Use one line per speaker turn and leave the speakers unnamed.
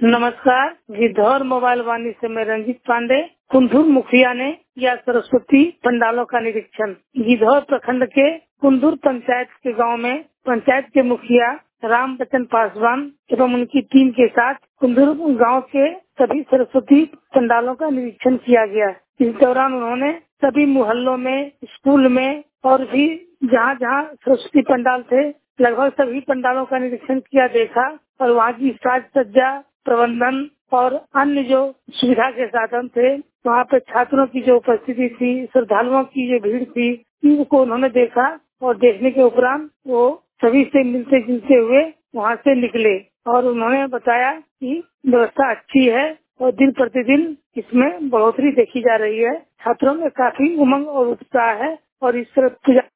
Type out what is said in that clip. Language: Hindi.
नमस्कार। गिद्धौर मोबाइल वाणी से मैं रंजीत पांडे। कुंदूर मुखिया ने किया सरस्वती पंडालों का निरीक्षण। गिद्धौर प्रखंड के कुंदूर पंचायत के गांव में पंचायत के मुखिया राम बच्चन पासवान एवं उनकी टीम के साथ कुंदूर गांव के सभी सरस्वती पंडालों का निरीक्षण किया गया। इस दौरान उन्होंने सभी मोहल्लों में, स्कूल में और भी जहां जहां सरस्वती पंडाल थे लगभग सभी पंडालों का निरीक्षण किया, देखा और वहाँ की साज सज्जा, प्रबंधन और अन्य जो सुविधा के साधन थे, वहाँ पे छात्रों की जो उपस्थिति थी, श्रद्धालुओं की जो भीड़ थी, इनको उन्होंने देखा और देखने के उपरांत वो सभी से मिलते जुलते हुए वहाँ से निकले और उन्होंने बताया कि व्यवस्था अच्छी है और दिन प्रतिदिन इसमें बढ़ोतरी देखी जा रही है। छात्रों में काफी उमंग और उत्साह है और इस तरह